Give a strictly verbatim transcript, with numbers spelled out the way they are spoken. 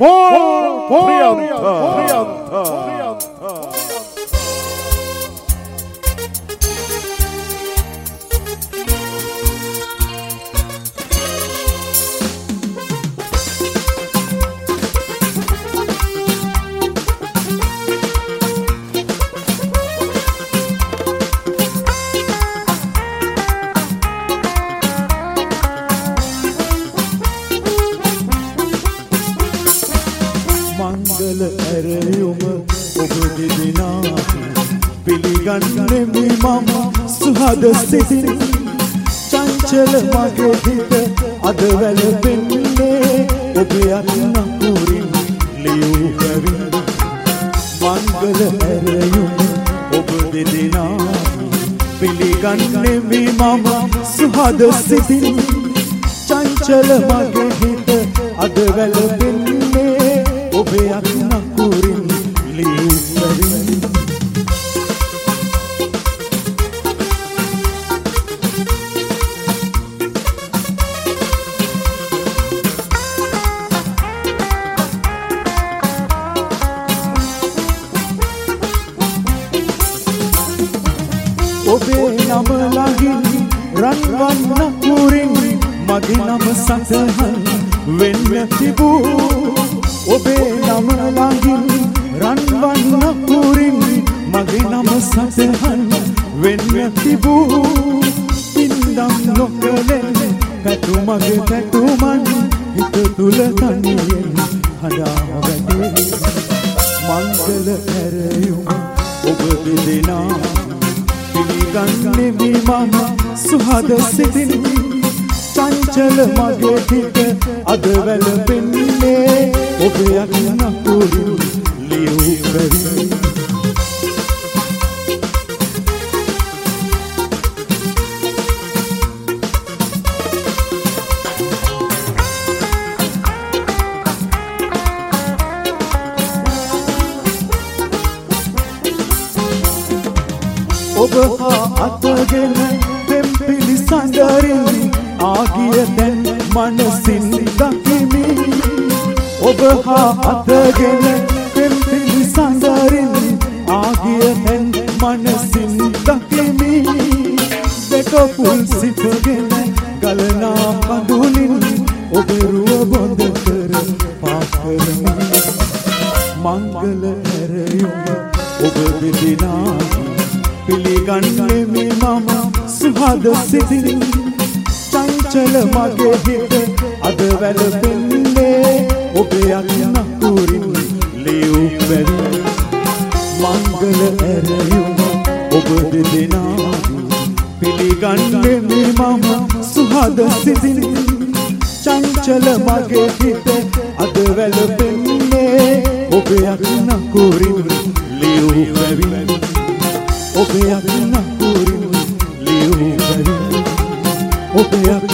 Paul Prianta. Prianta. Prianta. මංගල ඇරයුම ඔබ දෙදෙනාට පිළිගන්නෙමි මම සුහද සිතින් චංචල මගේ හිත අද වැළපෙන්නේ ඔබ අත්නකුරින් ලියූ කවින් මංගල ඇරයුම ඔබ දෙදෙනාට පිළිගන්නෙමි මම සුහද සිතින් චංචල මගේ හිත අද වැළපෙන්නේ ඔබේ අත්නකුරින් ලියූ කවින් ඔබේ නම ළඟින් රන්වන් නකුරින් මගේ නම සතහන් වෙන්න තිබූ ඔබේ නම ළඟින් රන්වන් නකුරින් මගේ නම සතහන් වෙන්න තිබූ පින්දම් නොකලෙන් පැතුමගේ පැතුමන් හිත තුල තනියෙන් හඬා වැටේ මංගල ඇරයුම ඔබ දෙදෙනා පිළිගන්නෙමි මම සුහද සිතින් චංචල මගේ හිත අද වැළපෙන්නේ ඔබේ අත්නකුරින් ලියූ කවින් ඔබ හා අතගෙන පෙම්පිලි සඳරින් ආගිය දැන් මනසින් දකිමි ඔබ හා අතගෙන පෙම්පිලි සඳරින් ආගිය දැන් මනසින් දකිමි දෙකපුල් සිපගෙන ගලනා කඳුලින් ඔබේ රුව බොඳ කර පාකරමි මංගල ඇරයුම ඔබ දෙදෙනා පිළිගන්නෙමි මම සුහද සිතින් චංචල මගේ හිත අද වැළපෙන්නේ ඔබේ අත්නකුරින් ලියූ කවින් මංගල ඇරයුම ඔබ දෙදෙනා පිළිගන්නෙමි මම සුහද සිතින් චංචල මගේ හිත අද වැළපෙන්නේ ඔබේ අත්නකුරින් ලියූ කවින් ඔබේ අත්නකුරින් ලියූ කවින් ඔබේ